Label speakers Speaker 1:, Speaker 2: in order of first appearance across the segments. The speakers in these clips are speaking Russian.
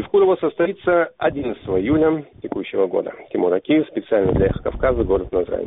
Speaker 1: в Кулово состоится 11 июля текущего года. Тимур Акиев, специально для «Эхо Кавказа», город Назрань.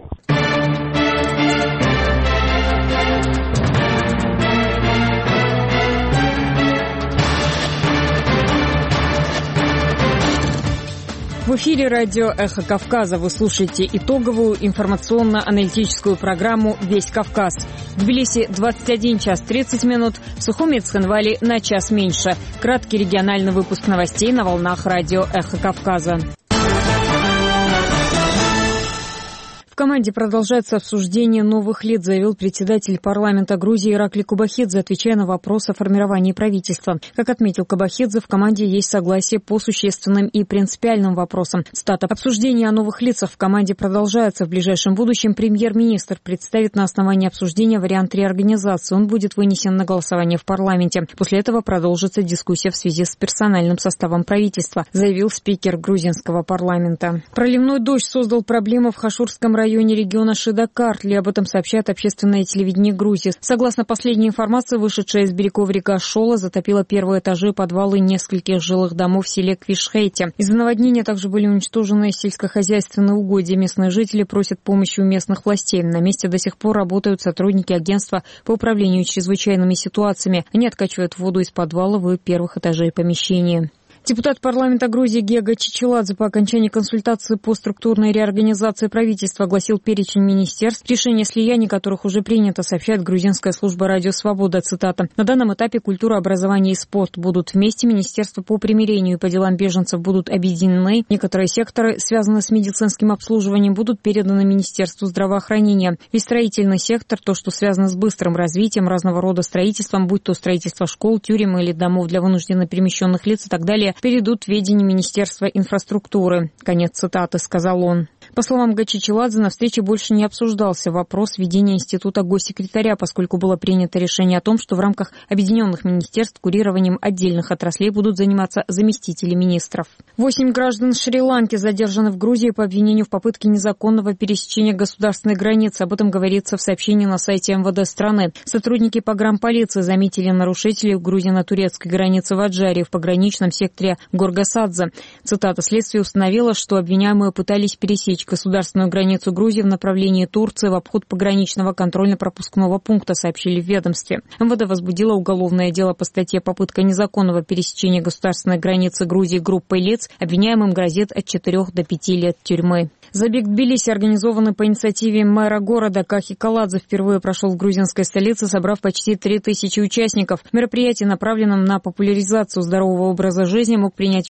Speaker 2: В эфире радио «Эхо Кавказа». Вы слушаете итоговую информационно-аналитическую программу «Весь Кавказ». В Тбилиси 21 час 30 минут, в Сухуми и Цхинвали на час меньше. Краткий региональный выпуск новостей на волнах радио «Эхо Кавказа». В команде продолжается обсуждение новых лиц, заявил председатель парламента Грузии Иракли Кубахидзе, отвечая на вопрос о формировании правительства. Как отметил Кубахидзе, в команде есть согласие по существенным и принципиальным вопросам. Цитата. Обсуждение о новых лицах в команде продолжается. В ближайшем будущем премьер-министр представит на основании обсуждения вариант реорганизации. Он будет вынесен на голосование в парламенте. После этого продолжится дискуссия в связи с персональным составом правительства, заявил спикер грузинского парламента. Проливной дождь создал проблемы в Хашурском районе региона Шидакартли. Об этом сообщает общественное телевидение Грузии. Согласно последней информации, вышедшая из берегов река Шола затопила первые этажи и подвалы нескольких жилых домов в селе Квишхейте. Из-за наводнения также были уничтожены сельскохозяйственные угодья. Местные жители просят помощи у местных властей. На месте до сих пор работают сотрудники агентства по управлению чрезвычайными ситуациями. Они откачивают воду из подвалов и первых этажей помещения. Депутат парламента Грузии Гега Чичиладзе по окончании консультации по структурной реорганизации правительства огласил перечень министерств, решение слияний которых уже принято, сообщает грузинская служба «Радио Свобода». Цитата. На данном этапе культура, образование и спорт будут вместе, министерства по примирению и по делам беженцев будут объединены, некоторые секторы, связанные с медицинским обслуживанием, будут переданы Министерству здравоохранения. Весь строительный сектор, то, что связано с быстрым развитием, разного рода строительством, будь то строительство школ, тюрем или домов для вынужденно перемещенных лиц и так далее, перейдут в ведение Министерства инфраструктуры. Конец цитаты, сказал он. По словам Гачичиладзе, на встрече больше не обсуждался вопрос введения института госсекретаря, поскольку было принято решение о том, что в рамках объединенных министерств курированием отдельных отраслей будут заниматься заместители министров. 8 граждан Шри-Ланки задержаны в Грузии по обвинению в попытке незаконного пересечения государственной границы. Об этом говорится в сообщении на сайте МВД страны. Сотрудники погранполиции заметили нарушителей в грузино-турецкой границе в Аджаре в пограничном секторе Горгасадзе. Цитата. Следствие установило, что обвиняемые пытались пересечь государственную границу Грузии в направлении Турции в обход пограничного контрольно-пропускного пункта, сообщили в ведомстве. МВД возбудило уголовное дело по статье «Попытка незаконного пересечения государственной границы Грузии группой лиц». Обвиняемым грозит от 4 до 5 лет тюрьмы. Забег Тбилиси, организованный по инициативе мэра города Кахи Каладзе, впервые прошел в грузинской столице, собрав почти 3000 участников. Мероприятие, направленное на популяризацию здорового образа жизни, мог принять